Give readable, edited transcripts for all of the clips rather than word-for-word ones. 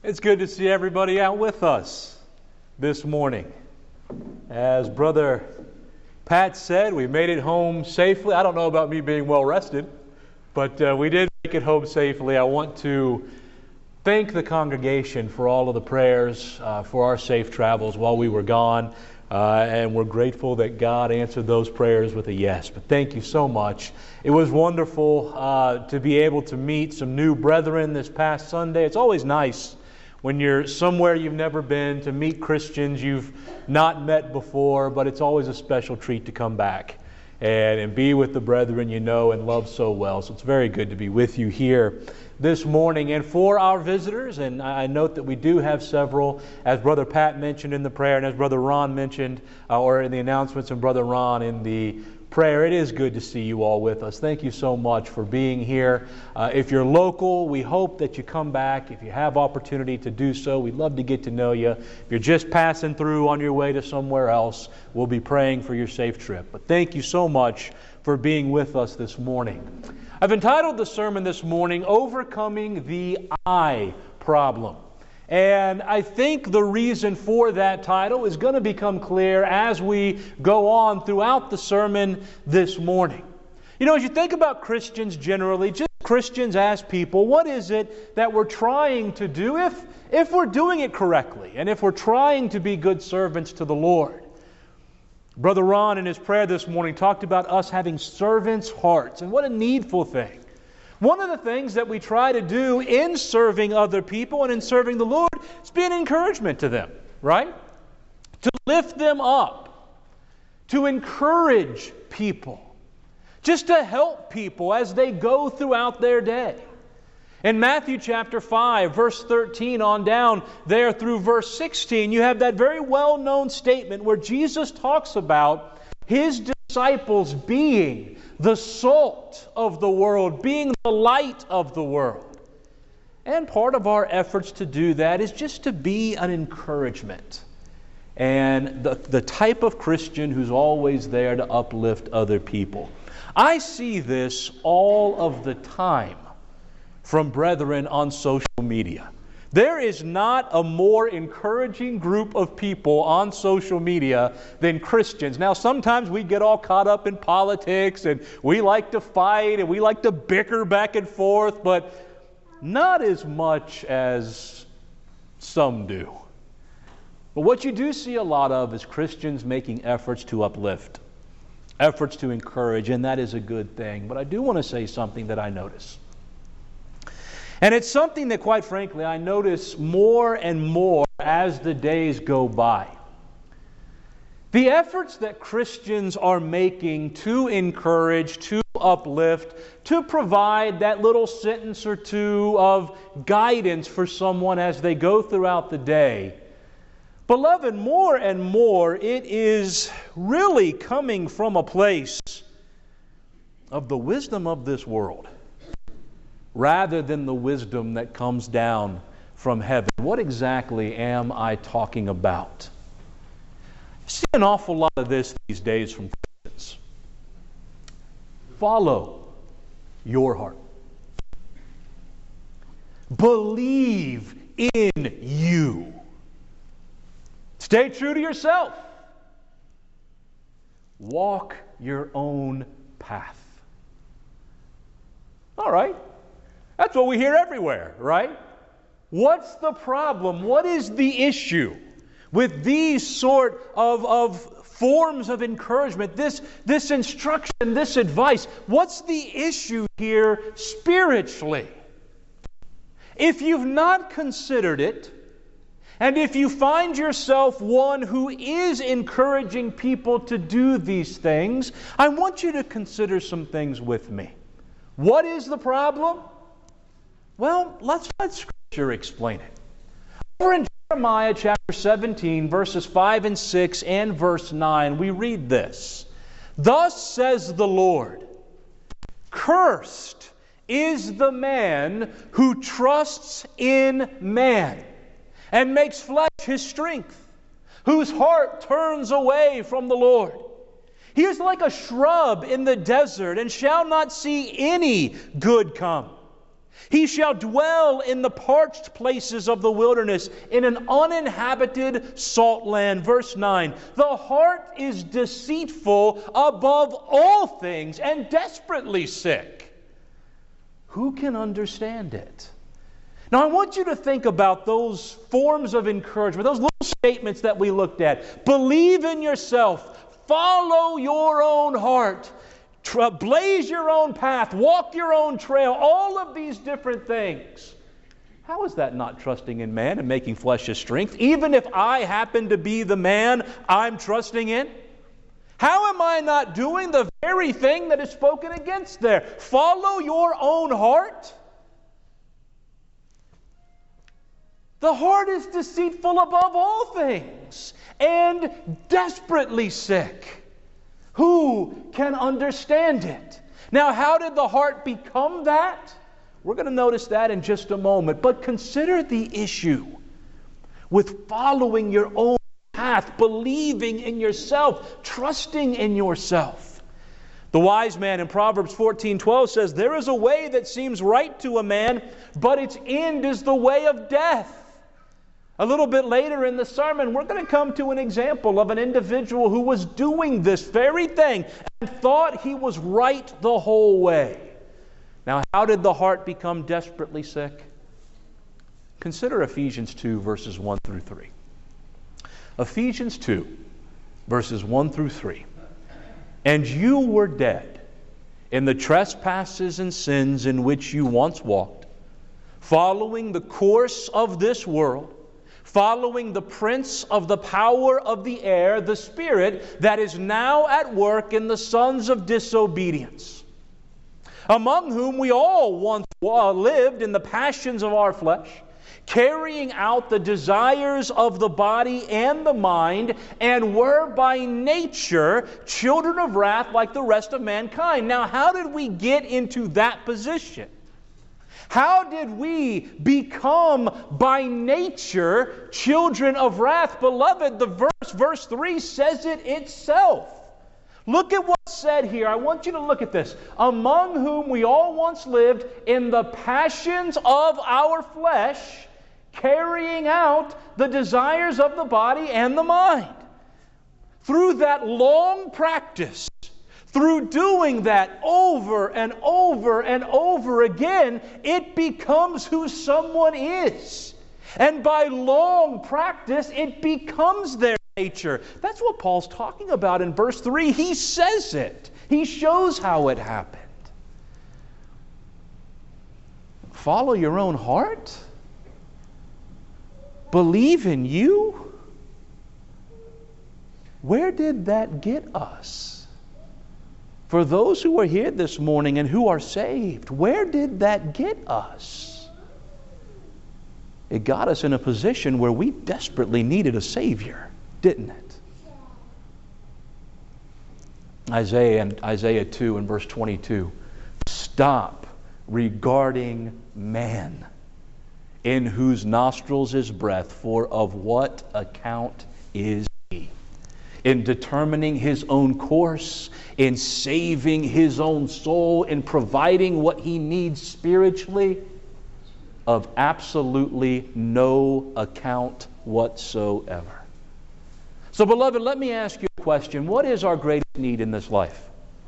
It's good to see everybody out with us this morning. As Brother Pat said, we made it home safely. I don't know about me being well rested, but we did make it home safely. I want to thank the congregation for all of the prayers for our safe travels while we were gone. And we're grateful that God answered those prayers with a yes. But thank you so much. It was wonderful to be able to meet some new brethren this past Sunday. It's always nice when you're somewhere you've never been to meet Christians you've not met before, but it's always a special treat to come back and be with the brethren you know and love so well. So it's very good to be with you here this morning. And for our visitors, and I note that we do have several, as Brother Pat mentioned in the prayer, and as Brother Ron mentioned, or in the announcements, and Brother Ron in the prayer, it is good to see you all with us. Thank you so much for being here. If you're local, we hope that you come back. If you have opportunity to do so, we'd love to get to know you. If you're just passing through on your way to somewhere else, we'll be praying for your safe trip. But thank you so much for being with us this morning. I've entitled the sermon this morning, Overcoming the I Problem. And I think the reason for that title is going to become clear as we go on throughout the sermon this morning. You know, as you think about Christians generally, just Christians as people, what is it that we're trying to do if we're doing it correctly and if we're trying to be good servants to the Lord? Brother Ron in his prayer this morning talked about us having servants' hearts, and what a needful thing. One of the things that we try to do in serving other people and in serving the Lord is be an encouragement to them, right? To lift them up, to encourage people, just to help people as they go throughout their day. In Matthew chapter 5, verse 13 on down there through verse 16, you have that very well-known statement where Jesus talks about His disciples being the salt of the world, being the light of the world. And part of our efforts to do that is just to be an encouragement and the type of Christian who's always there to uplift other people. I see this all of the time from brethren on social media. There is not a more encouraging group of people on social media than Christians. Now, sometimes we get all caught up in politics and we like to fight and we like to bicker back and forth, but not as much as some do. But what you do see a lot of is Christians making efforts to uplift, efforts to encourage, and that is a good thing. But I do want to say something that I notice. And it's something that, quite frankly, I notice more and more as the days go by. The efforts that Christians are making to encourage, to uplift, to provide that little sentence or two of guidance for someone as they go throughout the day. Beloved, more and more, it is really coming from a place of the wisdom of this world, rather than the wisdom that comes down from heaven. What exactly am I talking about? I see an awful lot of this these days from Christians. Follow your heart. Believe in you. Stay true to yourself. Walk your own path. All right. That's what we hear everywhere, right? What's the problem? What is the issue with these sort of forms of encouragement, this instruction, this advice? What's the issue here spiritually? If you've not considered it, and if you find yourself one who is encouraging people to do these things, I want you to consider some things with me. What is the problem? Well, let's let Scripture explain it. Over in Jeremiah chapter 17, verses 5 and 6 and verse 9, we read this. Thus says the Lord, cursed is the man who trusts in man and makes flesh his strength, whose heart turns away from the Lord. He is like a shrub in the desert and shall not see any good come. He shall dwell in the parched places of the wilderness, in an uninhabited salt land. Verse 9, the heart is deceitful above all things and desperately sick. Who can understand it? Now I want you to think about those forms of encouragement, those little statements that we looked at. Believe in yourself. Follow your own heart. Blaze your own path, walk your own trail, all of these different things. How is that not trusting in man and making flesh his strength? Even if I happen to be the man I'm trusting in? How am I not doing the very thing that is spoken against there? Follow your own heart? The heart is deceitful above all things and desperately sick. Who can understand it? Now, how did the heart become that? We're going to notice that in just a moment. But consider the issue with following your own path, believing in yourself, trusting in yourself. The wise man in Proverbs 14:12 says, there is a way that seems right to a man, but its end is the way of death. A little bit later in the sermon, we're going to come to an example of an individual who was doing this very thing and thought he was right the whole way. Now, how did the heart become desperately sick? Consider Ephesians 2, verses 1 through 3. Ephesians 2, verses 1 through 3. And you were dead in the trespasses and sins in which you once walked, following the course of this world, following the prince of the power of the air, the spirit that is now at work in the sons of disobedience, among whom we all once lived in the passions of our flesh, carrying out the desires of the body and the mind, and were by nature children of wrath like the rest of mankind. Now, how did we get into that position? How did we become by nature children of wrath? Beloved, the verse 3 says it itself. Look at what's said here. I want you to look at this. Among whom we all once lived in the passions of our flesh, carrying out the desires of the body and the mind. Through that long practice, through doing that over and over and over again, it becomes who someone is. And by long practice, it becomes their nature. That's what Paul's talking about in verse 3. He says it. He shows how it happened. Follow your own heart? Believe in you? Where did that get us? For those who are here this morning and who are saved, where did that get us? It got us in a position where we desperately needed a Savior, didn't it? Isaiah 2 and verse 22. Stop regarding man, in whose nostrils is breath, for of what account is he? In determining his own course, in saving his own soul, in providing what he needs spiritually, of absolutely no account whatsoever. So, beloved, let me ask you a question. What is our greatest need in this life?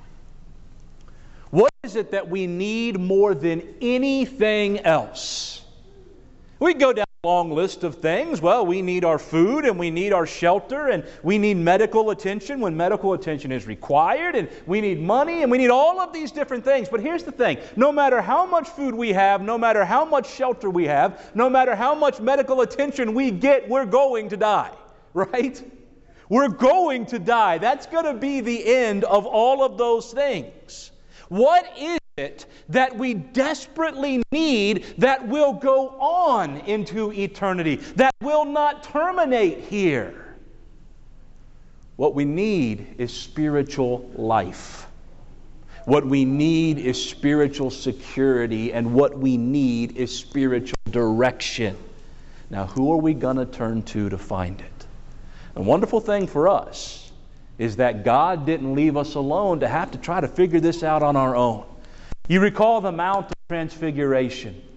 What is it that we need more than anything else? We go down a long list of things. Well, we need our food, and we need our shelter, and we need medical attention when medical attention is required, and we need money, and we need all of these different things. But here's the thing. No matter how much food we have, no matter how much shelter we have, no matter how much medical attention we get, we're going to die, right? We're going to die. That's going to be the end of all of those things. What is it that we desperately need that will go on into eternity, that will not terminate here? What we need is spiritual life. What we need is spiritual security, and what we need is spiritual direction. Now, who are we going to turn to find it? The wonderful thing for us is that God didn't leave us alone to have to try to figure this out on our own. You recall the Mount of Transfiguration.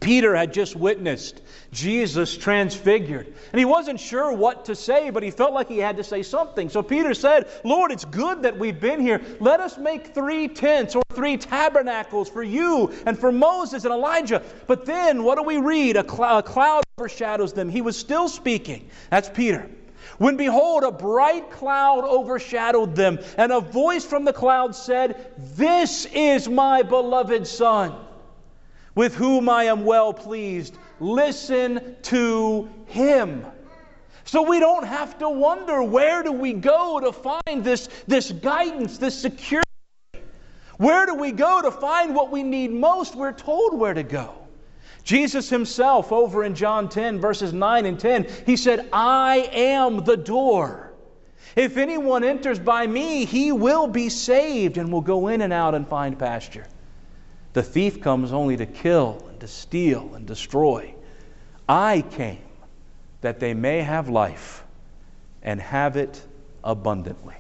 Peter had just witnessed Jesus transfigured. And he wasn't sure what to say, but he felt like he had to say something. So Peter said, "Lord, it's good that we've been here. Let us make 3 tents or 3 tabernacles for you and for Moses and Elijah." But then, what do we read? A cloud overshadows them. He was still speaking. That's Peter. When behold, a bright cloud overshadowed them, and a voice from the cloud said, "This is my beloved Son, with whom I am well pleased. Listen to Him." So we don't have to wonder, where do we go to find this guidance, this security? Where do we go to find what we need most? We're told where to go. Jesus Himself, over in John 10, verses 9 and 10, He said, "I am the door. If anyone enters by me, he will be saved and will go in and out and find pasture. The thief comes only to kill and to steal and destroy. I came that they may have life and have it abundantly."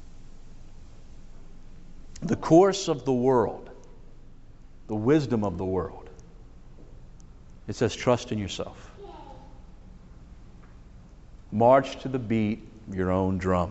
The course of the world, the wisdom of the world, it says trust in yourself. March to the beat of your own drum.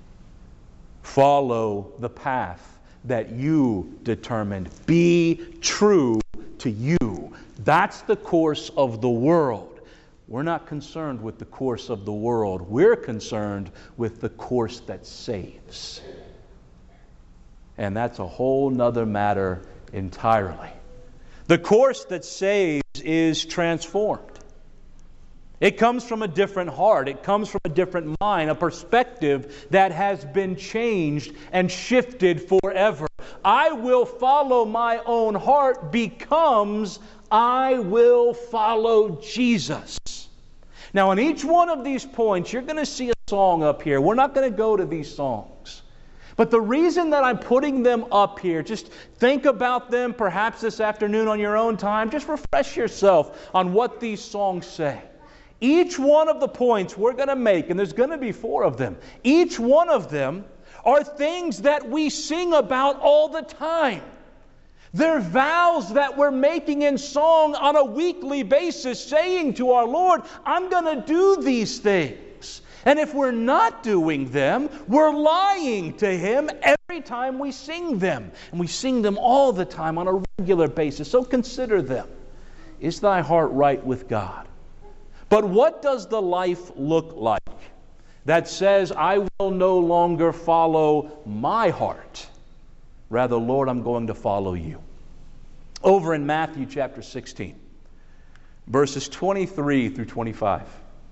Follow the path that you determined. Be true to you. That's the course of the world. We're not concerned with the course of the world. We're concerned with the course that saves. And that's a whole nother matter entirely. The course that saves is transformed. It comes from a different heart. It comes from a different mind, a perspective that has been changed and shifted forever. I will follow my own heart becomes I will follow Jesus. Now, on each one of these points, you're going to see a song up here. We're not going to go to these songs. But the reason that I'm putting them up here, just think about them perhaps this afternoon on your own time. Just refresh yourself on what these songs say. Each one of the points we're going to make, and there's going to be 4 of them, each one of them are things that we sing about all the time. They're vows that we're making in song on a weekly basis, saying to our Lord, I'm going to do these things. And if we're not doing them, we're lying to Him every time we sing them. And we sing them all the time on a regular basis. So consider them. Is thy heart right with God? But what does the life look like that says, I will no longer follow my heart? Rather, Lord, I'm going to follow you. Over in Matthew chapter 16, verses 23 through 25.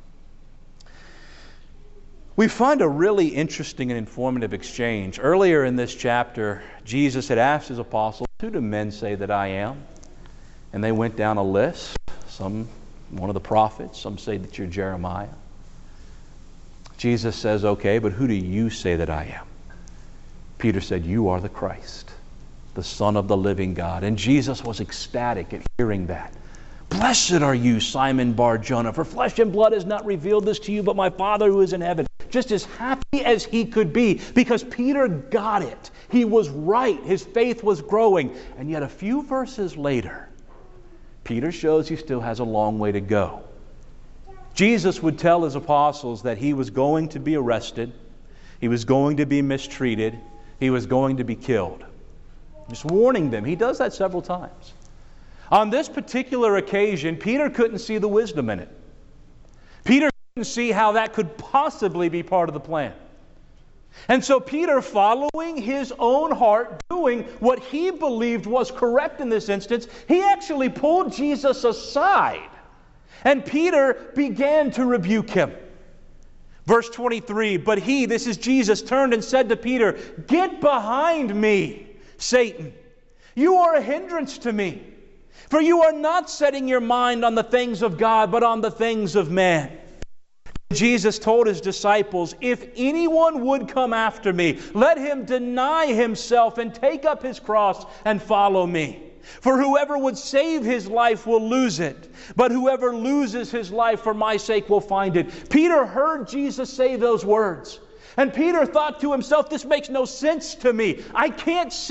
We find a really interesting and informative exchange. Earlier in this chapter, Jesus had asked His apostles, who do men say that I am? And they went down a list. Some, one of the prophets, some say that you're Jeremiah. Jesus says, okay, but who do you say that I am? Peter said, you are the Christ, the Son of the living God. And Jesus was ecstatic at hearing that. Blessed are you, Simon Bar-Jonah, for flesh and blood has not revealed this to you, but my Father who is in heaven. Just as happy as he could be, because Peter got it. He was right. His faith was growing. And yet a few verses later, Peter shows he still has a long way to go. Jesus would tell His apostles that He was going to be arrested. He was going to be mistreated. He was going to be killed. Just warning them. He does that several times. On this particular occasion, Peter couldn't see the wisdom in it. Peter couldn't see how that could possibly be part of the plan. And so Peter, following his own heart, doing what he believed was correct in this instance, he actually pulled Jesus aside. And Peter began to rebuke him. Verse 23, but he, this is Jesus, turned and said to Peter, get behind me, Satan. You are a hindrance to me. For you are not setting your mind on the things of God, but on the things of man. Jesus told His disciples, if anyone would come after me, let him deny himself and take up his cross and follow me. For whoever would save his life will lose it, but whoever loses his life for my sake will find it. Peter heard Jesus say those words, and Peter thought to himself, this makes no sense to me. I can't see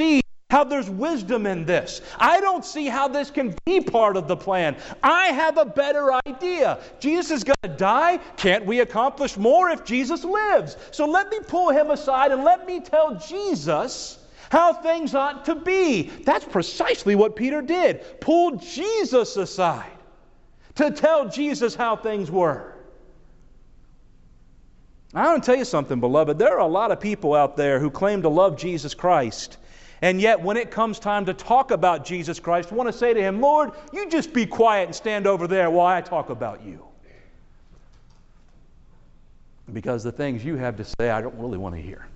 how there's wisdom in this. I don't see how this can be part of the plan. I have a better idea. Jesus is going to die. Can't we accomplish more if Jesus lives? So let me pull him aside and let me tell Jesus how things ought to be. That's precisely what Peter did. Pulled Jesus aside to tell Jesus how things were. I want to tell you something, beloved. There are a lot of people out there who claim to love Jesus Christ, and yet when it comes time to talk about Jesus Christ, want to say to him, Lord, you just be quiet and stand over there while I talk about you. Because the things you have to say, I don't really want to hear.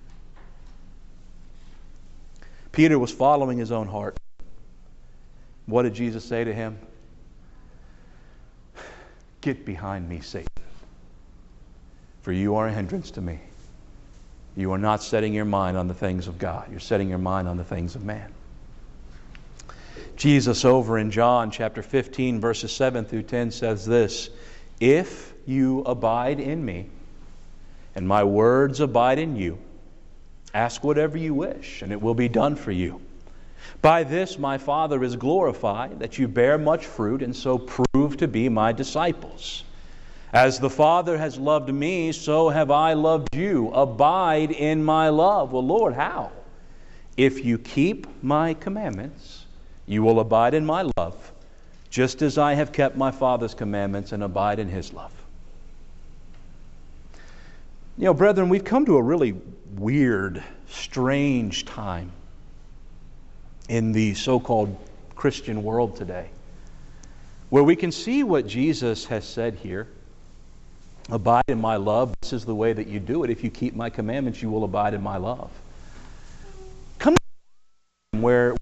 Peter was following his own heart. What did Jesus say to him? Get behind me, Satan, for you are a hindrance to me. You are not setting your mind on the things of God. You're setting your mind on the things of man. Jesus over in John chapter 15, verses 7 through 10 says this, if you abide in me, and my words abide in you, ask whatever you wish, and it will be done for you. By this my Father is glorified, that you bear much fruit, and so prove to be my disciples. As the Father has loved me, so have I loved you. Abide in my love. Well, Lord, how? If you keep my commandments, you will abide in my love, just as I have kept my Father's commandments and abide in his love. You know, brethren, we've come to a really weird, strange time in the so-called Christian world today, where we can see what Jesus has said here. Abide in my love. This is the way that you do it. If you keep my commandments, you will abide in my love. Come to where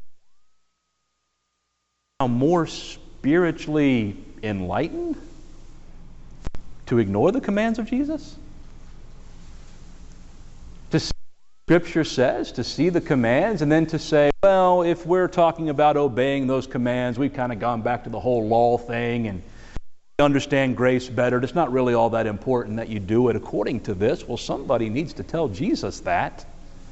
we're more spiritually enlightened to ignore the commands of Jesus? To see what Scripture says, to see the commands, and then to say, well, if we're talking about obeying those commands, we've kind of gone back to the whole law thing and understand grace better. It's not really all that important that you do it according to this. Well, somebody needs to tell Jesus that.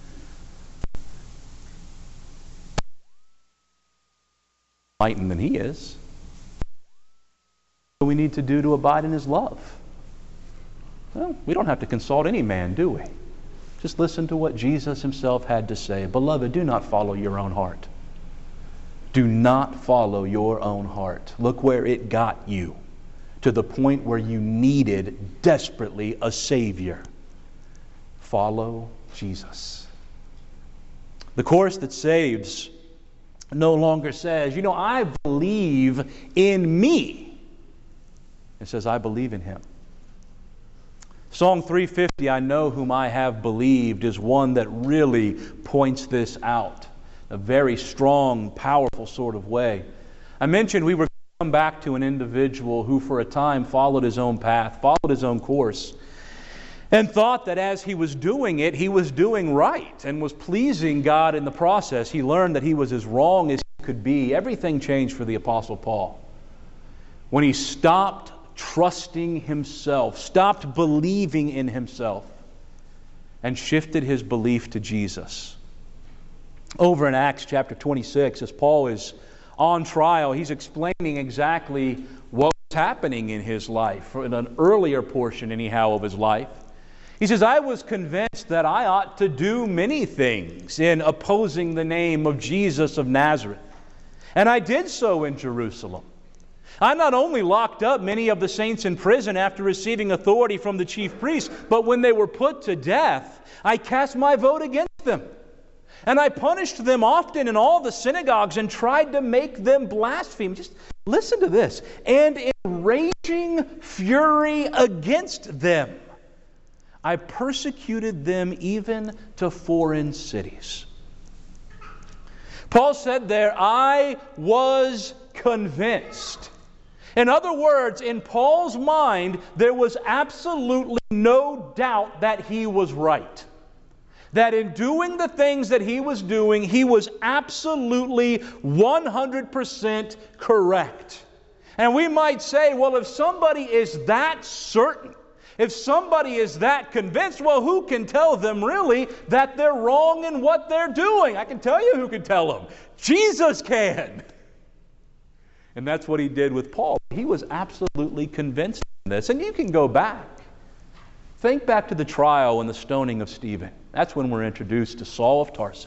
Enlightened than he is. What do we need to do to abide in his love? Well, we don't have to consult any man, do we? Just listen to what Jesus himself had to say. Beloved, do not follow your own heart. Do not follow your own heart. Look where it got you, to the point where you needed desperately a Savior. Follow Jesus. The course that saves no longer says, you know, I believe in me. It says, I believe in him. Psalm 350, I know whom I have believed, is one that really points this out. A very strong, powerful sort of way. I mentioned we were come back to an individual who for a time followed his own path, followed his own course, and thought that as he was doing it, he was doing right and was pleasing God in the process. He learned that he was as wrong as he could be. Everything changed for the Apostle Paul when he stopped trusting himself, stopped believing in himself, and shifted his belief to Jesus. Over in Acts chapter 26, as Paul is on trial, he's explaining exactly what was happening in his life, in an earlier portion anyhow of his life. He says, I was convinced that I ought to do many things in opposing the name of Jesus of Nazareth. And I did so in Jerusalem. I not only locked up many of the saints in prison after receiving authority from the chief priests, but when they were put to death, I cast my vote against them. And I punished them often in all the synagogues and tried to make them blaspheme. Just listen to this. And in raging fury against them, I persecuted them even to foreign cities. Paul said there, I was convinced. In other words, in Paul's mind, there was absolutely no doubt that he was right. That in doing the things that he was absolutely 100% correct. And we might say, well, if somebody is that certain, If somebody is that convinced, well, who can tell them really that they're wrong in what they're doing? I can tell you who can tell them. Jesus can. And that's what he did with Paul. He was absolutely convinced of this. And you can go back. Think back to the trial and the stoning of Stephen. That's when we're introduced to Saul of Tarsus.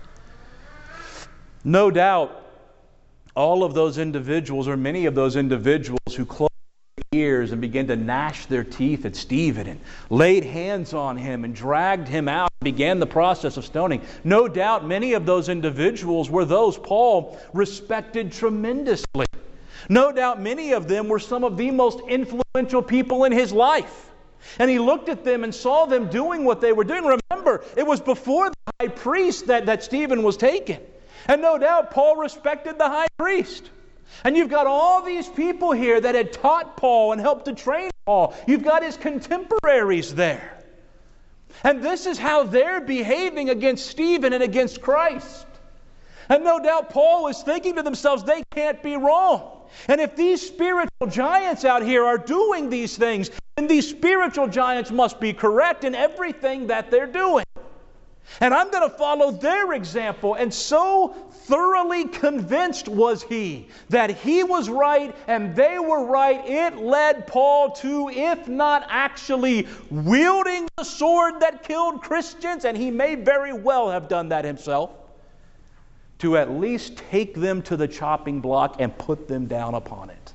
No doubt, all of those individuals, or many of those individuals who closed their ears and began to gnash their teeth at Stephen and laid hands on him and dragged him out and began the process of stoning. No doubt many of those individuals were those Paul respected tremendously. No doubt many of them were some of the most influential people in his life. And he looked at them and saw them doing what they were doing. Remember, it was before the high priest that Stephen was taken. And no doubt Paul respected the high priest. And you've got all these people here that had taught Paul and helped to train Paul. You've got his contemporaries there. And this is how they're behaving against Stephen and against Christ. And no doubt Paul is thinking to themselves, they can't be wrong. And if these spiritual giants out here are doing these things, then these spiritual giants must be correct in everything that they're doing. And I'm going to follow their example. And so thoroughly convinced was he that he was right and they were right, it led Paul to, if not actually wielding the sword that killed Christians, and he may very well have done that himself, to at least take them to the chopping block and put them down upon it.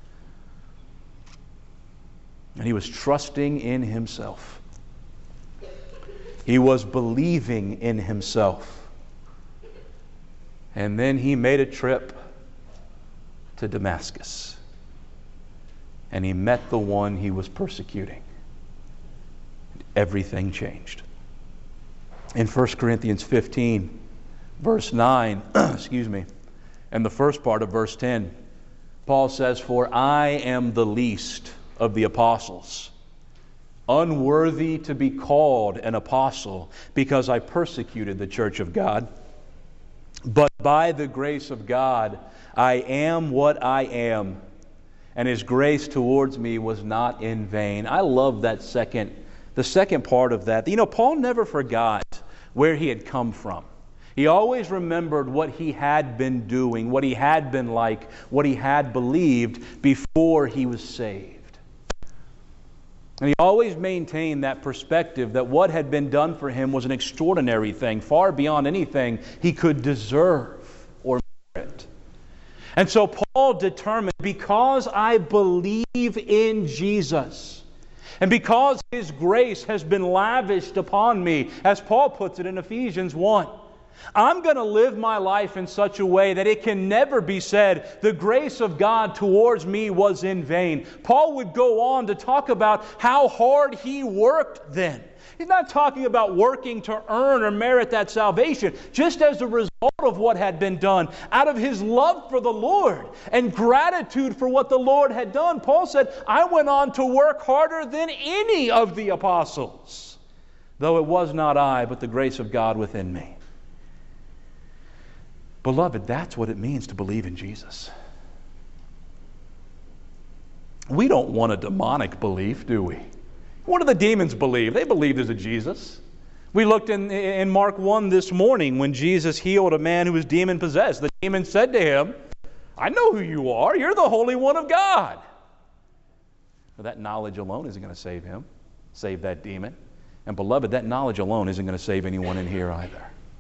And he was trusting in himself. He was believing in himself. And then he made a trip to Damascus. And he met the one he was persecuting. And everything changed. In 1 Corinthians 15, verse 9, and the first part of verse 10, Paul says, "For I am the least of the apostles, unworthy to be called an apostle, because I persecuted the church of God. But by the grace of God, I am what I am, and His grace towards me was not in vain." I love the second part of that. You know, Paul never forgot where he had come from. He always remembered what he had been doing, what he had been like, what he had believed before he was saved. And he always maintained that perspective that what had been done for him was an extraordinary thing, far beyond anything he could deserve or merit. And so Paul determined, because I believe in Jesus, and because His grace has been lavished upon me, as Paul puts it in Ephesians 1, I'm going to live my life in such a way that it can never be said, the grace of God towards me was in vain. Paul would go on to talk about how hard he worked then. He's not talking about working to earn or merit that salvation, just as a result of what had been done, out of his love for the Lord and gratitude for what the Lord had done. Paul said, I went on to work harder than any of the apostles, though it was not I, but the grace of God within me. Beloved, that's what it means to believe in Jesus. We don't want a demonic belief, do we? What do the demons believe? They believe there's a Jesus. We looked in Mark 1 this morning when Jesus healed a man who was demon-possessed. The demon said to him, I know who you are. You're the Holy One of God. Well, that knowledge alone isn't going to save him, save that demon. And beloved, that knowledge alone isn't going to save anyone in here either.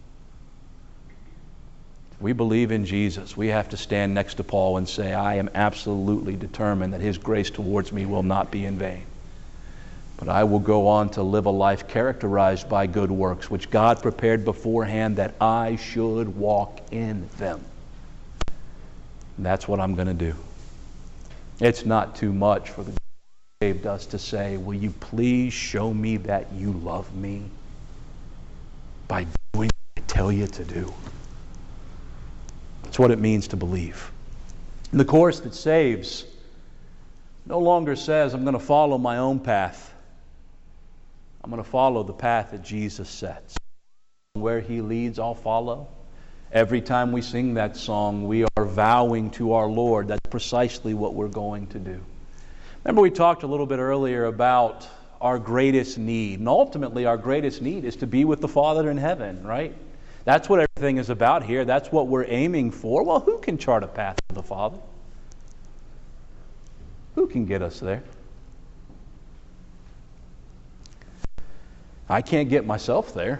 We believe in Jesus. We have to stand next to Paul and say, I am absolutely determined that His grace towards me will not be in vain. But I will go on to live a life characterized by good works, which God prepared beforehand that I should walk in them. And that's what I'm going to do. It's not too much for the God who saved us to say, will you please show me that you love me by doing what I tell you to do? That's what it means to believe. And the course that saves no longer says, I'm going to follow my own path. I'm going to follow the path that Jesus sets. Where He leads, I'll follow. Every time we sing that song, we are vowing to our Lord that's precisely what we're going to do. Remember we talked a little bit earlier about our greatest need. And ultimately, our greatest need is to be with the Father in heaven, right? That's what everything is about here. That's what we're aiming for. Well, who can chart a path to the Father? Who can get us there? I can't get myself there.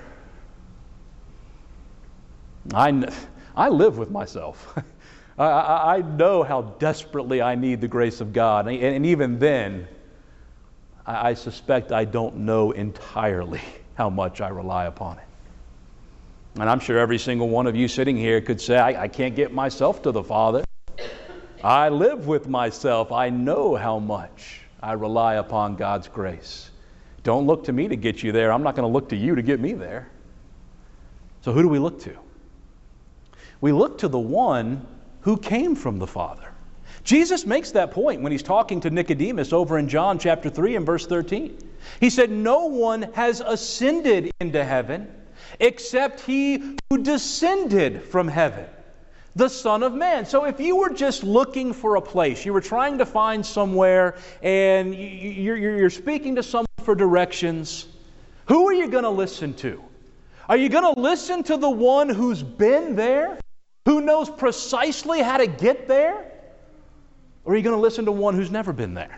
I live with myself. I know how desperately I need the grace of God. And even then, I suspect I don't know entirely how much I rely upon it. And I'm sure every single one of you sitting here could say, I can't get myself to the Father. I live with myself. I know how much I rely upon God's grace. Don't look to me to get you there. I'm not going to look to you to get me there. So who do we look to? We look to the one who came from the Father. Jesus makes that point when he's talking to Nicodemus over in John chapter 3 and verse 13. He said, "No one has ascended into heaven except he who descended from heaven, the Son of Man." So if you were just looking for a place, you were trying to find somewhere, and you're speaking to someone for directions, who are you going to listen to? Are you going to listen to the one who's been there, who knows precisely how to get there? Or are you going to listen to one who's never been there?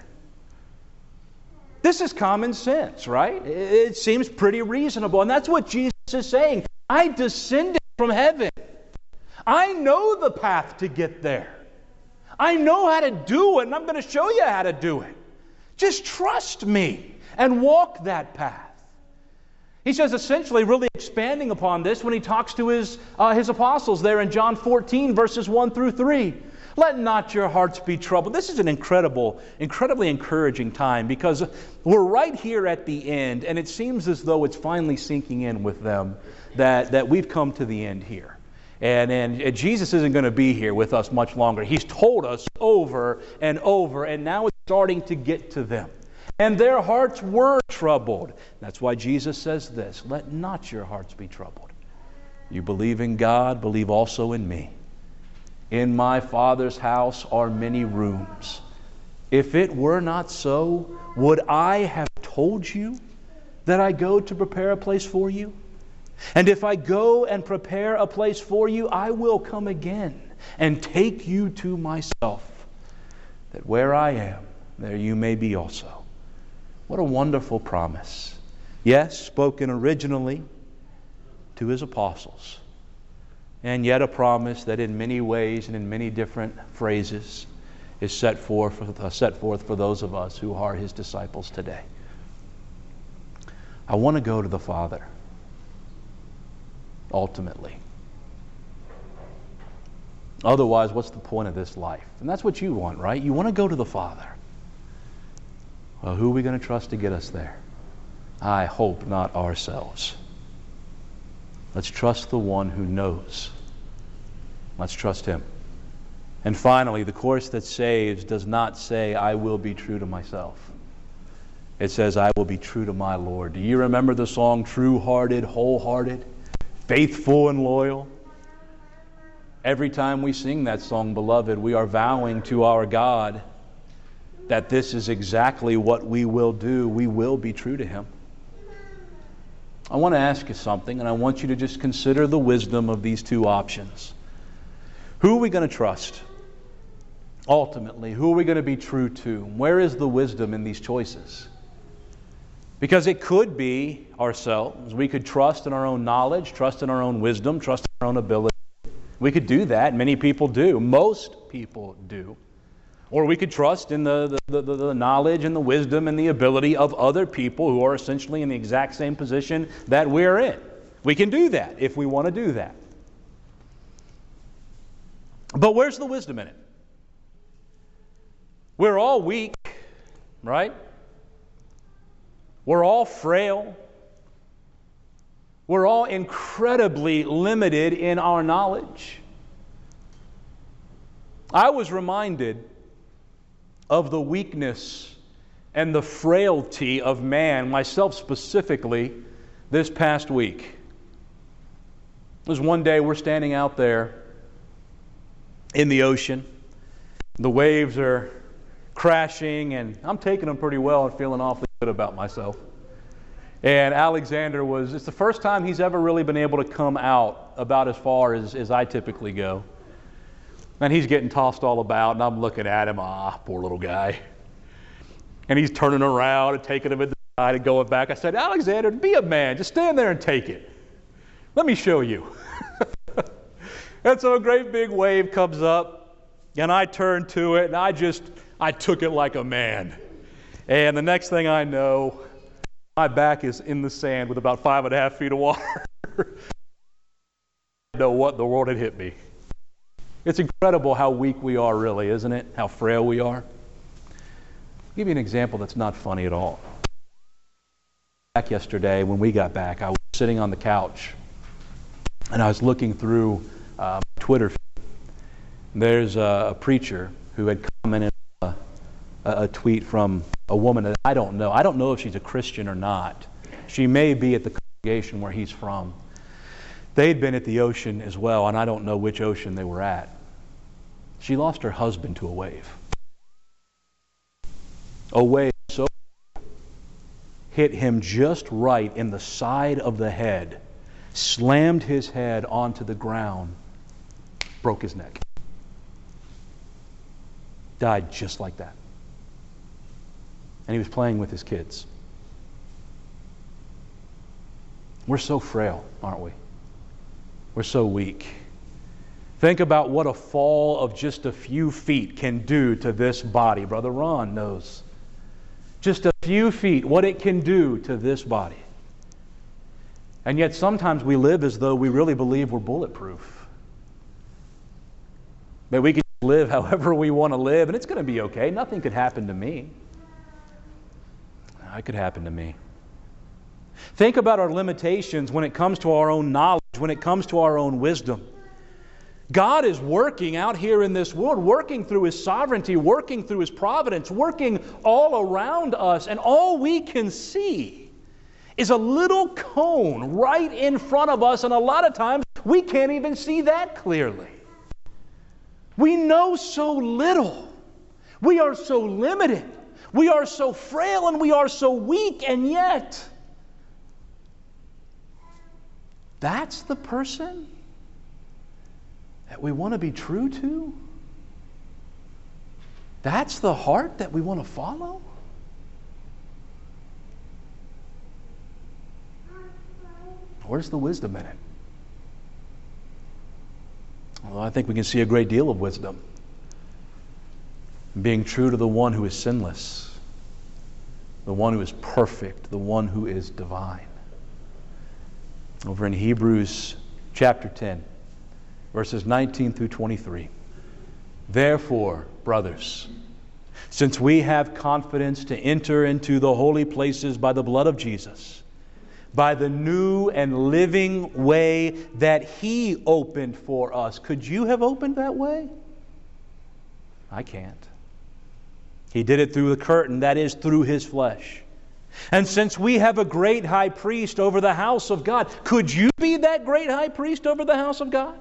This is common sense, right? It seems pretty reasonable. And that's what Jesus is saying. I descended from heaven. I know the path to get there. I know how to do it, and I'm going to show you how to do it. Just trust me and walk that path. He says, essentially, really expanding upon this when he talks to his apostles there in John 14, verses 1 through 3. Let not your hearts be troubled. This is an incredibly encouraging time, because we're right here at the end, and it seems as though it's finally sinking in with them that we've come to the end here. And Jesus isn't going to be here with us much longer. He's told us over and over, and now it's starting to get to them. And their hearts were troubled. That's why Jesus says this, let not your hearts be troubled. You believe in God, believe also in me. In my Father's house are many rooms. If it were not so, would I have told you that I go to prepare a place for you? And if I go and prepare a place for you, I will come again and take you to myself, that where I am, there you may be also. What a wonderful promise. Yes, spoken originally to his apostles, and yet a promise that in many ways and in many different phrases is set forth for those of us who are his disciples today. I want to go to the Father, ultimately. Otherwise, what's the point of this life? And that's what you want, right? You want to go to the Father. Well, who are we going to trust to get us there? I hope not ourselves. Let's trust the one who knows. Let's trust him. And finally, the course that saves does not say, I will be true to myself. It says, I will be true to my Lord. Do you remember the song, True-Hearted, Wholehearted, Faithful and Loyal? Every time we sing that song, beloved, we are vowing to our God that this is exactly what we will do. We will be true to him. I want to ask you something, and I want you to just consider the wisdom of these two options. Who are we going to trust? Ultimately, who are we going to be true to? Where is the wisdom in these choices? Because it could be ourselves. We could trust in our own knowledge, trust in our own wisdom, trust in our own ability. We could do that. Many people do. Most people do. Or we could trust in the knowledge and the wisdom and the ability of other people who are essentially in the exact same position that we're in. We can do that if we want to do that. But where's the wisdom in it? We're all weak, right? We're all frail. We're all incredibly limited in our knowledge. I was reminded of the weakness and the frailty of man, myself specifically, this past week. It was one day we're standing out there in the ocean. The waves are crashing, and I'm taking them pretty well and feeling awfully good about myself. And Alexander it's the first time he's ever really been able to come out about as far as I typically go. And he's getting tossed all about, and I'm looking at him, poor little guy. And he's turning around and taking him in the side and going back. I said, Alexander, be a man. Just stand there and take it. Let me show you. And so a great big wave comes up, and I turned to it, and I took it like a man. And the next thing I know, my back is in the sand with about 5.5 feet of water. I didn't know what in the world had hit me. It's incredible how weak we are, really, isn't it? How frail we are. I'll give you an example that's not funny at all. Back yesterday, when we got back, I was sitting on the couch, and I was looking through Twitter. There's a preacher who had commented on a tweet from a woman that I don't know. I don't know if she's a Christian or not. She may be at the congregation where he's from. They'd been at the ocean as well, and I don't know which ocean they were at. She lost her husband to a wave. A wave so hit him just right in the side of the head, slammed his head onto the ground, broke his neck. Died just like that. And he was playing with his kids. We're so frail, aren't we? We're so weak. Think about what a fall of just a few feet can do to this body. Brother Ron knows. Just a few feet, what it can do to this body. And yet sometimes we live as though we really believe we're bulletproof. That we can live however we want to live, and it's going to be okay. Nothing could happen to me. It could happen to me. Think about our limitations when it comes to our own knowledge, when it comes to our own wisdom. God is working out here in this world, working through His sovereignty, working through His providence, working all around us, and all we can see is a little cone right in front of us, and a lot of times we can't even see that clearly. We know so little. We are so limited. We are so frail and we are so weak, and yet that's the person that we want to be true to? That's the heart that we want to follow? Where's the wisdom in it? Well, I think we can see a great deal of wisdom. Being true to the one who is sinless, the one who is perfect, the one who is divine. Over in Hebrews chapter 10, verses 19 through 23. Therefore, brothers, since we have confidence to enter into the holy places by the blood of Jesus, by the new and living way that He opened for us. Could you have opened that way? I can't. He did it through the curtain, that is, through His flesh. And since we have a great high priest over the house of God, could you be that great high priest over the house of God?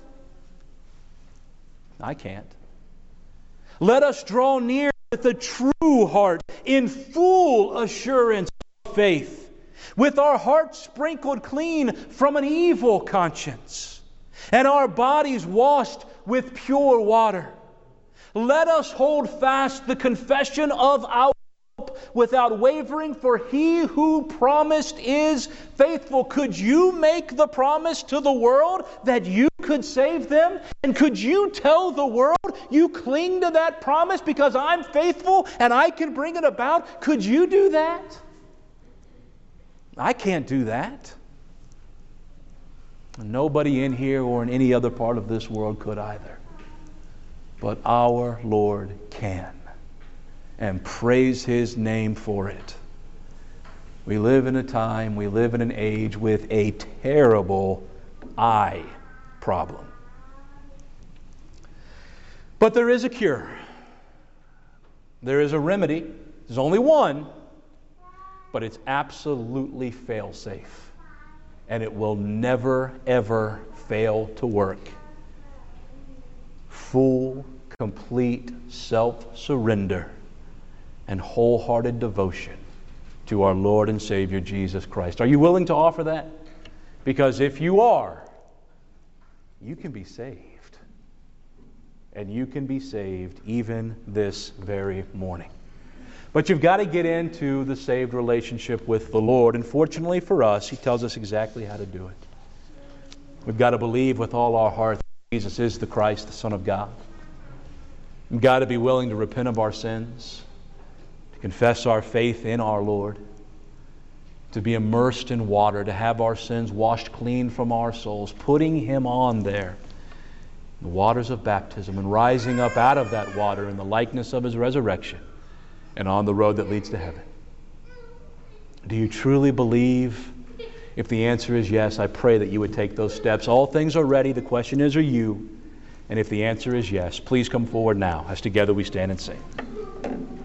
I can't. Let us draw near with a true heart, in full assurance of faith, with our hearts sprinkled clean from an evil conscience, and our bodies washed with pure water. Let us hold fast the confession of our hope without wavering, for He who promised is faithful. Could you make the promise to the world that you could save them? And could you tell the world you cling to that promise because I'm faithful and I can bring it about? Could you do that? I can't do that. Nobody in here or in any other part of this world could either. But our Lord can. And praise His name for it. We live in a time, we live in an age with a terrible eye problem. But there is a cure. There is a remedy. There's only one. But it's absolutely fail-safe. And it will never, ever fail to work. Full, complete self-surrender and wholehearted devotion to our Lord and Savior Jesus Christ. Are you willing to offer that? Because if you are, you can be saved. And you can be saved even this very morning. But you've got to get into the saved relationship with the Lord. And fortunately for us, He tells us exactly how to do it. We've got to believe with all our heart that Jesus is the Christ, the Son of God. We've got to be willing to repent of our sins, to confess our faith in our Lord, to be immersed in water, to have our sins washed clean from our souls, putting Him on there, the waters of baptism, and rising up out of that water in the likeness of His resurrection and on the road that leads to heaven. Do you truly believe? If the answer is yes, I pray that you would take those steps. All things are ready. The question is, are you? And if the answer is yes, please come forward now as together we stand and sing.